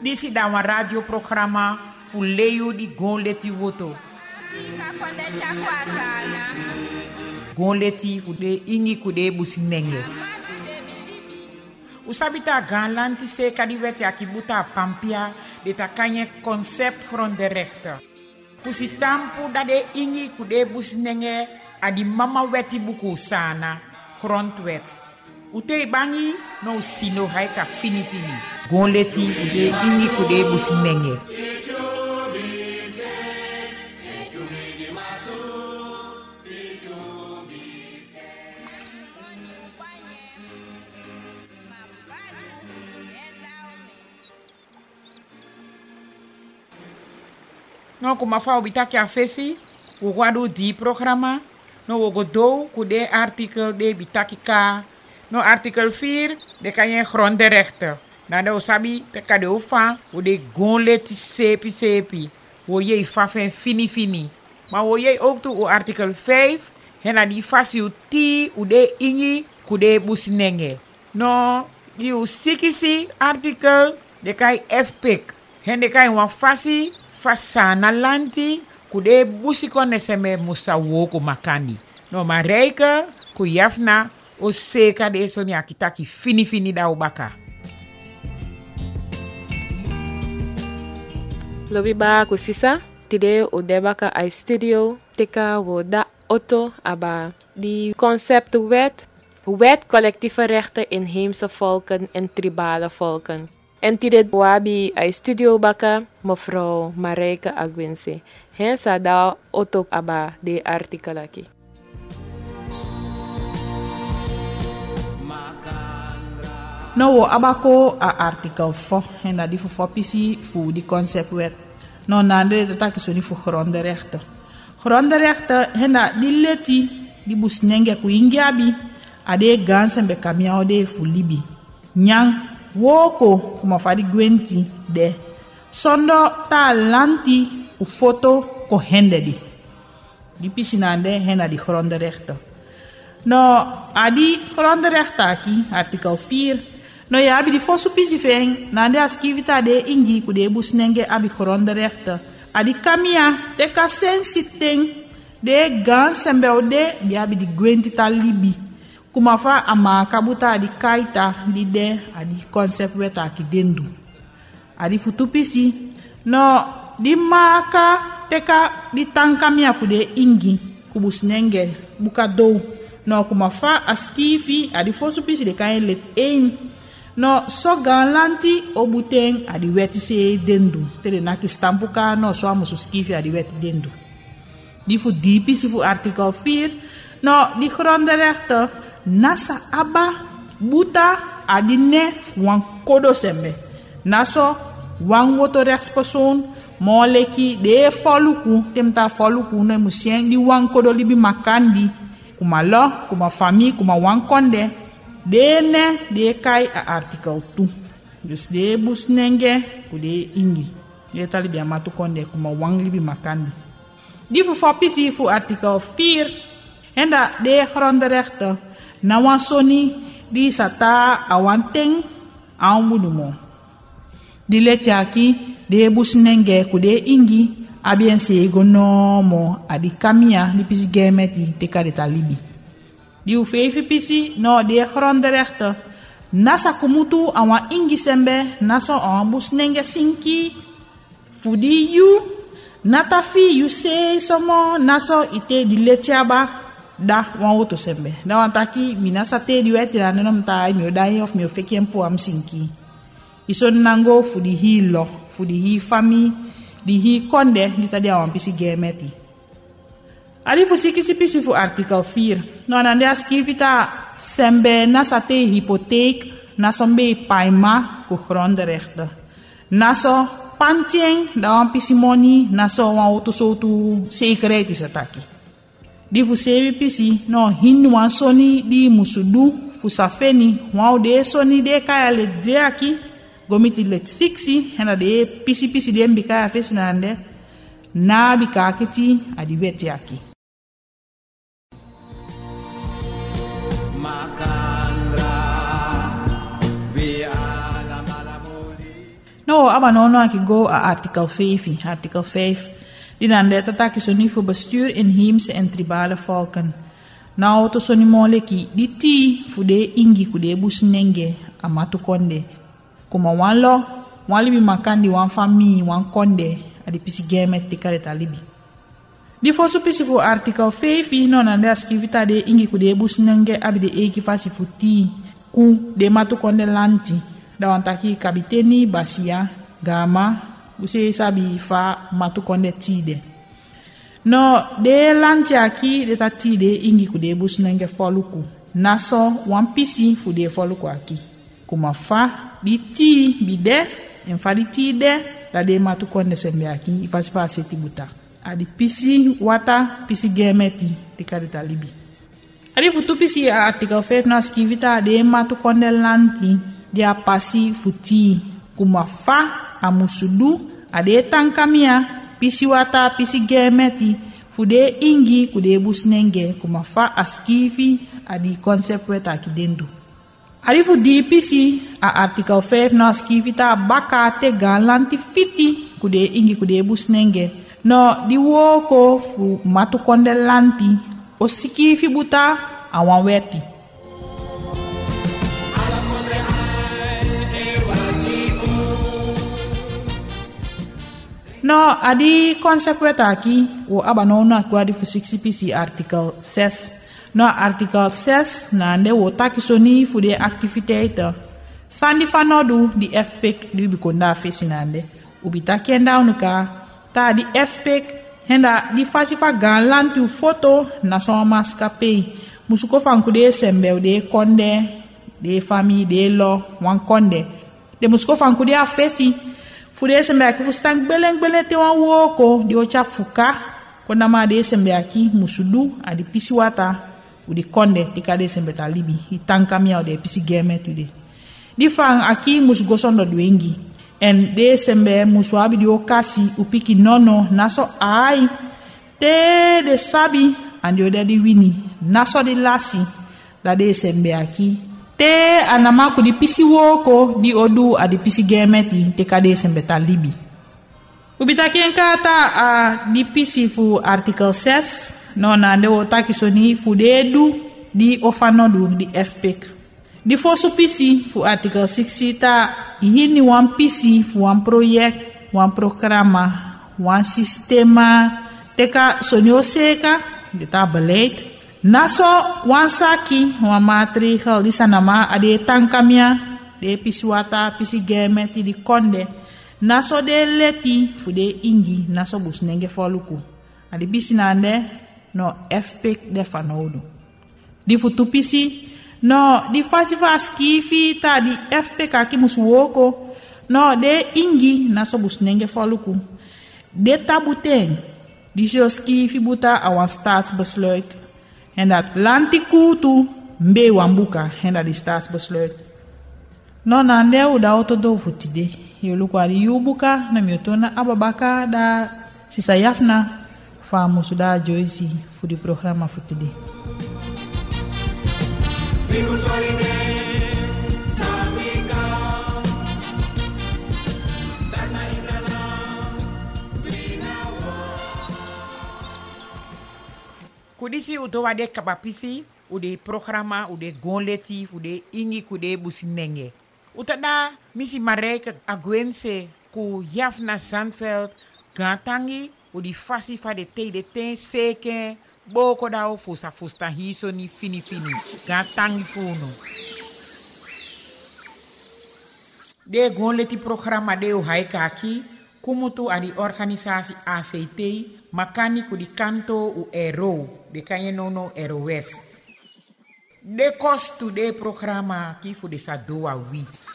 Disi da een radioprogramma voor Leo di Gonleti Woto. Gonleti fude ingi kude businenge. Usabita ganlanti se kadi weti akibuta pampia de takanye concept grondrechten. Pusi tampu da de ingi kude businenge adi mama weti buku sana grondwet. Ute bangi no sino haika fini. Gonleti fude ingi kude businenge. No kuma fa obitaki afesi, wo guardo di programa, no wo godo kude artikel de bitaki ka, no artikel 4 de kan je grondrechten. Na de osabi te kade ofa, wo de gonleti sepi, wo je fafen fini. Maar wo je ook toe o artikel 5, hena di fasi uti, ude ingi, kude businenge. No, di usikisi artikel, de kai FPIC. Hen de kai wan fasi, fasana lanti kude busi kone seme musa woko makandi. No mareike ku yafna o seka de soni akitaki fini da ubaka. Lobi ba kusisa tide o debaka ai studio teka wo da auto aba die conceptwet wet collectieve rechten inheemse volken en tribale volken. En tide wabi ai studio baka mevrouw Marijke Agwinse. Hen sa da otok aba de artikelaki. No wo abako a artikel 4 en dat die voor pisi voor die conceptwet. No nande dat tak so ni voor grondrechten. Grondrechten hen dat die leti die busnenge ku ingiabi ade gansen be kamiao de fu libi. Nyang woko kuma fadi gwenti de sondo ta lanti u foto ko hende di pisinande hena di grondrechten. No adi grondrechten aki artikel 4 no ya abi di fosu pisifeng nande askivita de ingi ku de busnenge abi grondrechten adi kamia te ka sensiteng de gansembe ode bi abi di gwenti ta libi kuma fa ama kabuta di kaita di de adi concept weta ki dendu adi futupisi no di maka teka di tankamia fude ingi kubusnenge buka do no kuma fa askifi adi fosupisi de kan let 1 no so ganlanti obuteng adi weti se dendu tele naki stampuka no so amusu skifi adi weti dendu di fu dipisi fu artikel 4 no di grondrechten nasa aba buta adine wan kodo sembe naso wan woto rechtspersoon moleki de foluku temta foluku no musien di wan kodo libi makandi kuma lo kuma fami kuma wan konde de ne de kai a artikel 2 dus de busnenge ku de ingi de talibi amatu konde kuma wan libi makandi di fu fopisi fu artikel 4 enda de grondrechten na wansoni di sata awanteng awmudumo di letiaki de busnenge kude ingi abien se gonomo adi kamia di pisi gemeti te kadeta libi di ufefi pisi no de grondrechten nasa kumutu awan ingi sembe naso awan busnenge sinki fudi yu natafi yu se somo naso ite di letiaba da wan woto sembe da wan taki minasa te di weti na nom ta mi odai of mi ofeki empo am sinki ison nango fudi hi lo fudi hi fami di hi konde di tadi awan pisi gemeti ali fu sikisi pisi fu artikel 4 no nande askivita sembe nasa te hypotheek naso mbe paima ku grondrechten naso pancheng da wan pisi moni naso wan woto sotu zekerheid is ataki di fu sevi pisi no hindu wan soni di musudu fu safeni wan de soni de kaya le dreaki gomiti let 6 hena de pisi de mbika afesi nande na bika kiti adi beti aki No, aba no aki go a artikel 5. Artikel 5. Die dan de tataki soni voor bestuur inheemse en tribale volken. Nou to soni moleki di ti fude ingi kude busnenge amatu konde. Kuma wan lo, wan libi makandi wan fami wan konde adi pisi gemet tikare talibi. Di fosu pisi fu artikel 5 no nande askivita de ingi kude busnenge abi de eki fasi futi ku de matu konde lanti. Da wantaki kabiteni basia gama use sabi fa matu konde tide. No de lanti aki de tatide ingi kude busnenge foluku. Naso wan pisi fu de foluku aki. Kuma fa di ti bide en fa di ti de da de matu konde sembe aki ifasi fa seti buta. Adi pisi wata pisi gemeti tikari talibi. Adi futu pisi a artikel 5 na skivita de matu konde lanti dia pasi futi kuma fa amusudu ade tankamia pisi wata pisi gemeti fude ingi kude busnenge kuma fa askivi adi concept weta kidendu. Adi fudi pisi a artikel 5 na skivita baka te galanti fiti kude ingi kude busnenge no di woko fu matu konde lanti o sikivi buta awan weti. No, adi konsep weta aki, wo abano na kwa di fu 60 pc artikel 6. No, artikel 6 na ande wo taki soni fu de activiteiten. Sandi fanodu di FPIC di bikonda fesi nande. Ubita kenda unuka, ta di FPIC, henda di fasi fa galanti u foto na sama maskape. Musuko fankude sembe de konde, de fami, de lo, wan konde. De musuko fankude a fesi, fude sembe aki fu stank beleng te wan woko di ocha fuka kona ma de sembe aki musudu adi pisi wata udi konde tika de sembe talibi itanka miya de pisi geme tude di fang aki musgo sondo duengi en de sembe musu abi di okasi upiki nono naso ai te de sabi andi ode di wini naso di lasi la de sembe aki te anamaku di pisi woko di odu adi pisi gemeti te kade sembeta libi. Ubita kata di pisi fu artikel 6 no na de otaki soni fu dedu di ofanodu di FPIC. Di fosu pisi fu artikel 6 ta hini wan pisi fu wan proyek, wan programa, wan sistema teka soni oseka de ta beleid. Naso wansaki wan maatregel di sanama ade tankamia de pisiwata pisi gemeti di konde naso de leti fude ingi naso busnenge foluku ade bisi nande no FPIC de fanodu di futu pisi no di fasi faskifi ta di FPIC aki muswoko no de ingi naso busnenge foluku de tabuteng di joskifi buta awan staatsbesluit. En dat lantikutu mbe wambuka en dat die staatsbesluit. No nande u da auto do futide. Yulu kwa di yubuka na miotona ababaka da sisa yafna fa musuda Joyce fu di programa futide. Kudisi uto wade kapapisi, ude programa, ude gonleti, ude ingi kude businenge. Utada misi mareke agwense ku Yafna Zandveld, gantangi, udi fasi fa de te seke, boko dao fusta hiso ni fini, gantangi funo. De gonleti programa de uhaika aki, kumutu adi organisasi ACT, makani ku di kanto u ero de kanye nono ero west de kostu de programa ki fu de sadoa wi